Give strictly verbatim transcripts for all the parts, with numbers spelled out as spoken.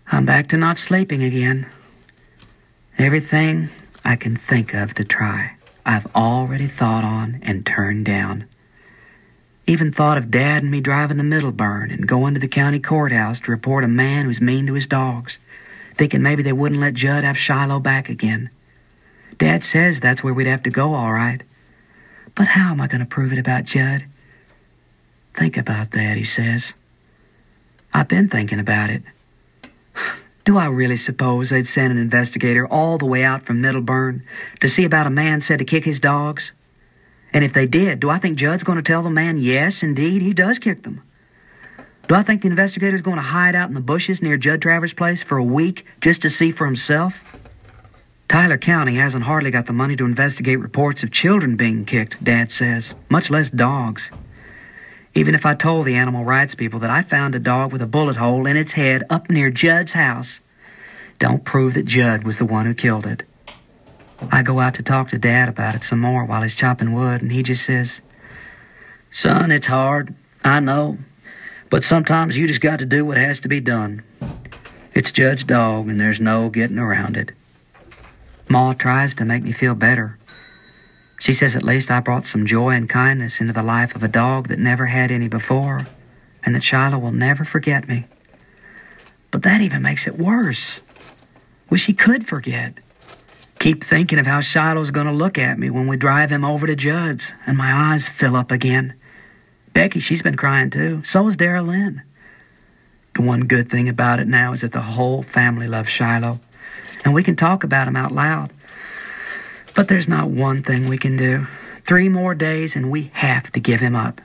I'm back to not sleeping again. Everything I can think of to try, I've already thought on and turned down. Even thought of Dad and me driving to Middleburn and going to the county courthouse to report a man who's mean to his dogs, thinking maybe they wouldn't let Judd have Shiloh back again. Dad says that's where we'd have to go, all right. But how am I going to prove it about Judd? Think about that, he says. I've been thinking about it. Do I really suppose they'd send an investigator all the way out from Middleburn to see about a man said to kick his dogs? And if they did, do I think Judd's going to tell the man, yes, indeed, he does kick them? Do I think the investigator's going to hide out in the bushes near Judd Travers' place for a week just to see for himself? Tyler County hasn't hardly got the money to investigate reports of children being kicked, Dad says, much less dogs. Even if I told the animal rights people that I found a dog with a bullet hole in its head up near Judd's house, don't prove that Judd was the one who killed it. I go out to talk to Dad about it some more while he's chopping wood, and he just says, "Son, it's hard, I know, but sometimes you just got to do what has to be done. It's Judd's dog, and there's no getting around it." Ma tries to make me feel better. She says at least I brought some joy and kindness into the life of a dog that never had any before, and that Shiloh will never forget me. But that even makes it worse. Wish he could forget. Keep thinking of how Shiloh's going to look at me when we drive him over to Judd's, and my eyes fill up again. Becky, she's been crying too. So has Dara Lynn. The one good thing about it now is that the whole family loves Shiloh, and we can talk about him out loud. But there's not one thing we can do. Three more days and we have to give him up.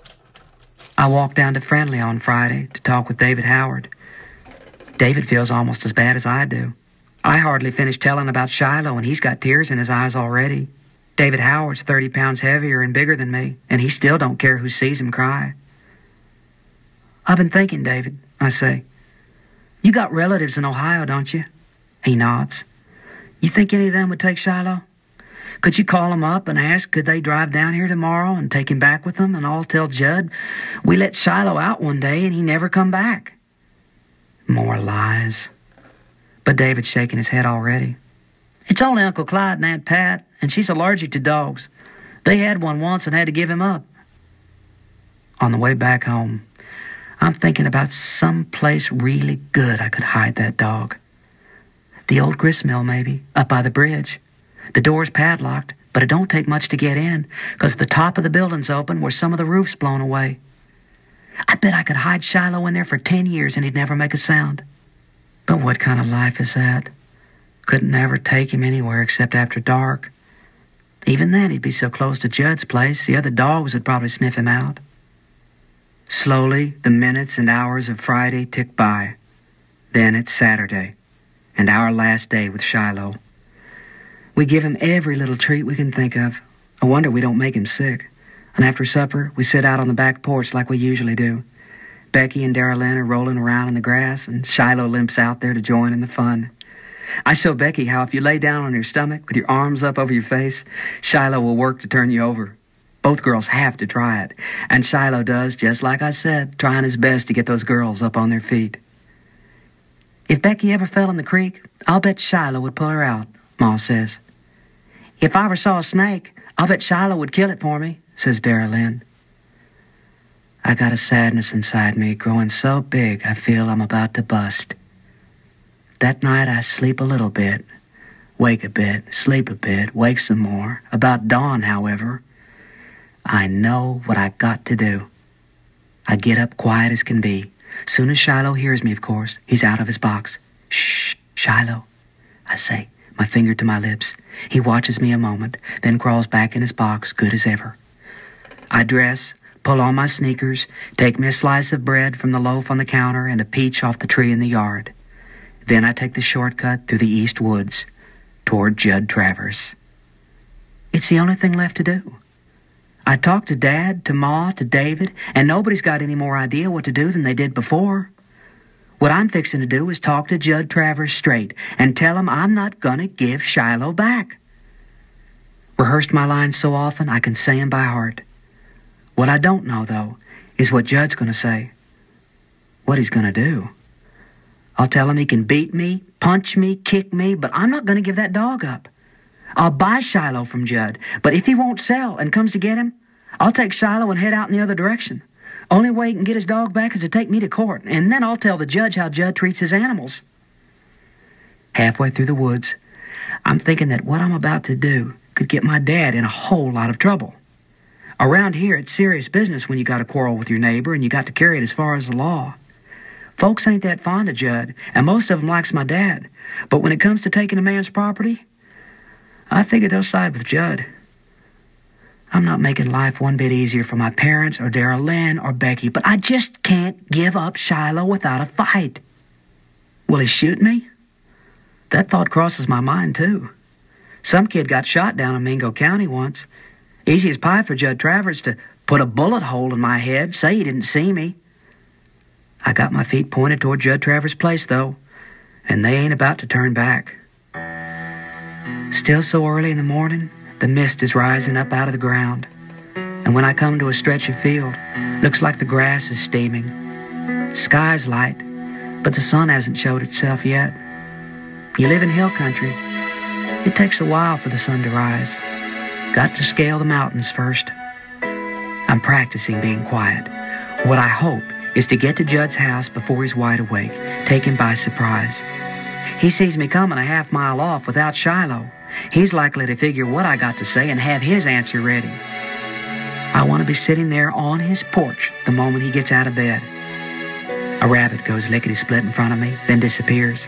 I walked down to Friendly on Friday to talk with David Howard. David feels almost as bad as I do. I hardly finished telling about Shiloh and he's got tears in his eyes already. David Howard's thirty pounds heavier and bigger than me, and he still don't care who sees him cry. "I've been thinking, David," I say. "You got relatives in Ohio, don't you?" He nods. "You think any of them would take Shiloh? Could you call them up and ask could they drive down here tomorrow and take him back with them, and I'll tell Judd we let Shiloh out one day and he never come back?" More lies. But David's shaking his head already. "It's only Uncle Clyde and Aunt Pat, and she's allergic to dogs. They had one once and had to give him up." On the way back home, I'm thinking about some place really good I could hide that dog. The old grist mill, maybe, up by the bridge. The door's padlocked, but it don't take much to get in, 'cause the top of the building's open where some of the roof's blown away. I bet I could hide Shiloh in there for ten years and he'd never make a sound. But what kind of life is that? Couldn't ever take him anywhere except after dark. Even then, he'd be so close to Judd's place, the other dogs would probably sniff him out. Slowly, the minutes and hours of Friday tick by. Then it's Saturday, and our last day with Shiloh. We give him every little treat we can think of. I wonder we don't make him sick. And after supper, we sit out on the back porch like we usually do. Becky and Dara Lynn are rolling around in the grass, and Shiloh limps out there to join in the fun. I show Becky how if you lay down on your stomach with your arms up over your face, Shiloh will work to turn you over. Both girls have to try it, and Shiloh does, just like I said, trying his best to get those girls up on their feet. "If Becky ever fell in the creek, I'll bet Shiloh would pull her out," Ma says. "If I ever saw a snake, I'll bet Shiloh would kill it for me," says Dara Lynn. I got a sadness inside me growing so big I feel I'm about to bust. That night I sleep a little bit, wake a bit, sleep a bit, wake some more. About dawn, however, I know what I got to do. I get up quiet as can be. Soon as Shiloh hears me, of course, he's out of his box. "Shh, Shiloh," I say, my finger to my lips. He watches me a moment, then crawls back in his box, good as ever. I dress, pull on my sneakers, take me a slice of bread from the loaf on the counter and a peach off the tree in the yard. Then I take the shortcut through the east woods toward Judd Travers. It's the only thing left to do. I talked to Dad, to Ma, to David, and nobody's got any more idea what to do than they did before. What I'm fixing to do is talk to Judd Travers straight and tell him I'm not gonna give Shiloh back. Rehearsed my lines so often I can say 'em by heart. What I don't know, though, is what Judd's gonna say. What he's gonna do. I'll tell him he can beat me, punch me, kick me, but I'm not going to give that dog up. I'll buy Shiloh from Judd, but if he won't sell and comes to get him, I'll take Shiloh and head out in the other direction. Only way he can get his dog back is to take me to court, and then I'll tell the judge how Judd treats his animals. Halfway through the woods, I'm thinking that what I'm about to do could get my dad in a whole lot of trouble. Around here, it's serious business when you got a quarrel with your neighbor and you got to carry it as far as the law. Folks ain't that fond of Judd, and most of them likes my dad. But when it comes to taking a man's property, I figure they'll side with Judd. I'm not making life one bit easier for my parents or Darrell Lynn or Becky, but I just can't give up Shiloh without a fight. Will he shoot me? That thought crosses my mind, too. Some kid got shot down in Mingo County once. Easy as pie for Judd Travers to put a bullet hole in my head, say he didn't see me. I got my feet pointed toward Judd Travers' place, though, and they ain't about to turn back. Still so early in the morning, the mist is rising up out of the ground, and when I come to a stretch of field, looks like the grass is steaming. Sky's light, but the sun hasn't showed itself yet. You live in hill country. It takes a while for the sun to rise. Got to scale the mountains first. I'm practicing being quiet. What I hope is to get to Judd's house before he's wide awake, take him by surprise. He sees me coming a half mile off without Shiloh. He's likely to figure what I got to say and have his answer ready. I want to be sitting there on his porch the moment he gets out of bed. A rabbit goes lickety-split in front of me, then disappears.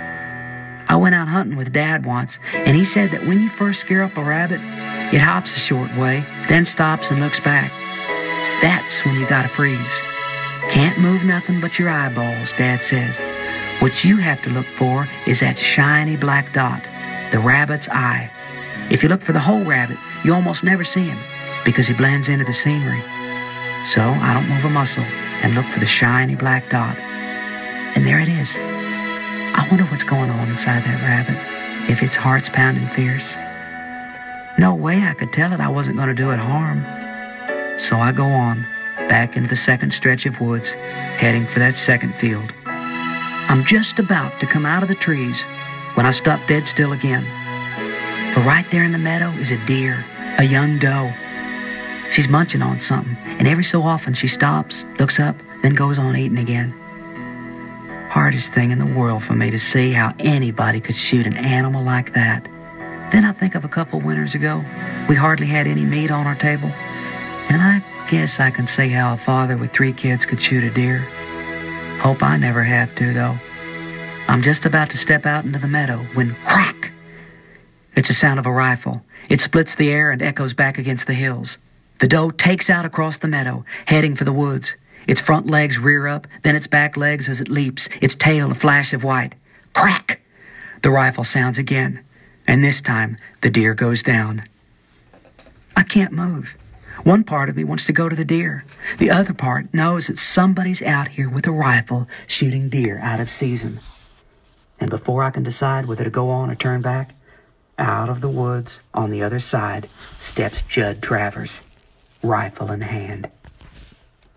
I went out hunting with Dad once, and he said that when you first scare up a rabbit, it hops a short way, then stops and looks back. That's when you gotta freeze. Can't move nothing but your eyeballs, Dad says. What you have to look for is that shiny black dot, the rabbit's eye. If you look for the whole rabbit, you almost never see him because he blends into the scenery. So I don't move a muscle and look for the shiny black dot. And there it is. I wonder what's going on inside that rabbit, if its heart's pounding fierce. No way I could tell it I wasn't going to do it harm. So I go on, back into the second stretch of woods, heading for that second field. I'm just about to come out of the trees when I stop dead still again. For right there in the meadow is a deer, a young doe. She's munching on something, and every so often she stops, looks up, then goes on eating again. Hardest thing in the world for me to see how anybody could shoot an animal like that. Then I think of a couple winters ago. We hardly had any meat on our table. And I guess I can say how a father with three kids could shoot a deer. Hope I never have to, though. I'm just about to step out into the meadow when crack! It's the sound of a rifle. It splits the air and echoes back against the hills. The doe takes out across the meadow, heading for the woods. Its front legs rear up, then its back legs as it leaps, its tail a flash of white. Crack! The rifle sounds again, and this time the deer goes down. I can't move. One part of me wants to go to the deer. The other part knows that somebody's out here with a rifle shooting deer out of season. And before I can decide whether to go on or turn back, out of the woods on the other side steps Judd Travers, rifle in hand.